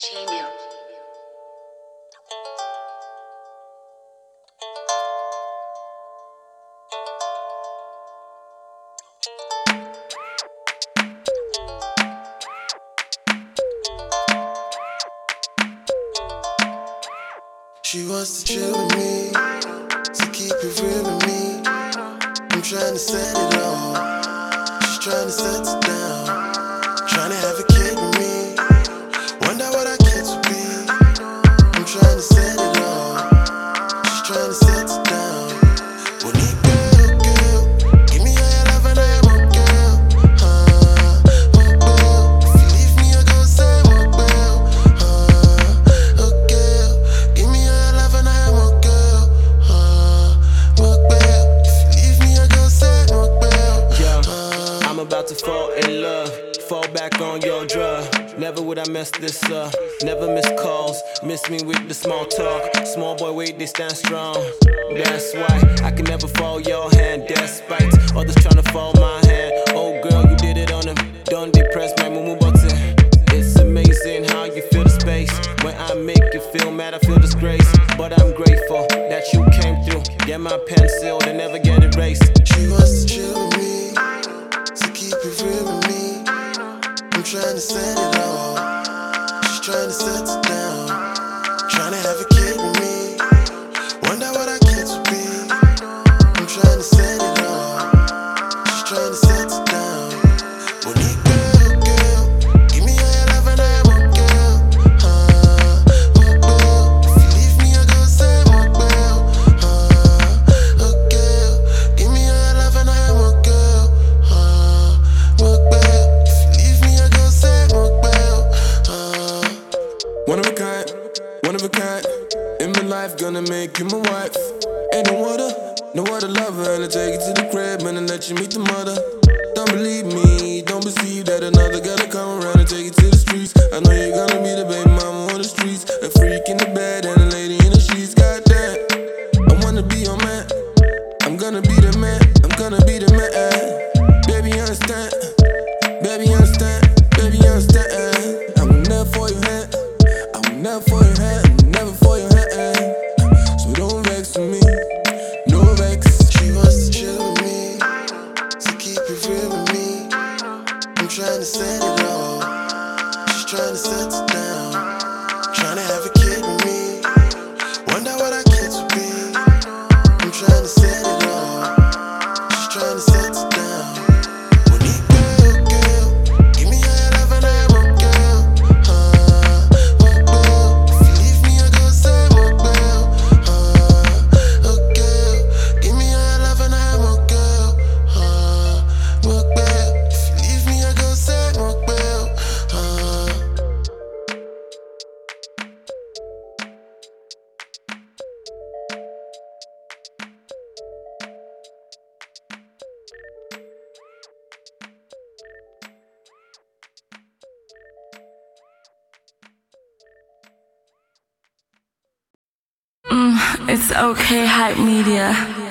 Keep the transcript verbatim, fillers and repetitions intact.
Gmail. She wants to chill with me, to keep it real with me. I'm trying to set it all, she's trying to set it down. Trying to have a kid with me, wonder what our kids will be. I'm trying to set it all, she's trying to set it down. When he girl, girl, give me all your love and I won't girl. Uh, won't girl, if you leave me I go say won't girl. Uh, oh girl, give me all your love and I won't girl. Uh, won't girl, if you leave me I go say won't girl. Yeah, I'm about to fall in love, fall back on your drug. Never would I mess this up, never miss calls, miss me with the small talk. Small boy wait, they stand strong. That's why I can never fall your hand, despite others trying to fall my hand. Oh girl, you did it on them, don't depress my mumu button. It's amazing how you feel the space. When I make you feel mad, I feel disgrace. But I'm grateful that you came through. Get my pencil, they never get erased. She wants to chill with me, to keep it real with me. I'm trying to set it all, she's trying to set it down. Trying to have a kid with me, wonder what our kids will be. I'm trying to set it all, she's trying to set it down. When he girl, girl, give me all your love and I won't girl. Uh, won't girl, if you leave me I go say won't girl. Uh, oh girl, give me all your love and I won't girl. Uh, won't girl, if you leave me I go say won't girl. Uh, One of a kind, one of a kind. In my life, gonna make you my wife. Ain't no other, no other lover. And I take you to the crib and I let you meet the mother. Don't believe me, don't perceive that another gotta come around and take you to the streets. I know you're gonna be the baby mama on the streets, a freak in the bed and a lady in the sheets. Goddamn, I wanna be your man. I'm gonna be the man, I'm gonna be the man. Baby, understand, baby, understand, baby, understand. I will never for your hand, I will never for your hand, never for your hand. So don't vex with me, no vex. She wants to chill with me, to keep it real with me. I'm trying to set it all, she's trying to set it down. Trying to have a kid with me, wonder what our kids will be. I'm trying to set it all, she's trying to set it down. When he girl, girl, give me all your love and I won't girl. Uh, won't girl, if you leave me I go say won't girl. Uh, oh girl, give me all your love and I won't girl. Uh, won't girl, if you leave me I go say won't girl. Uh, Mm, it's okay, Hype Media.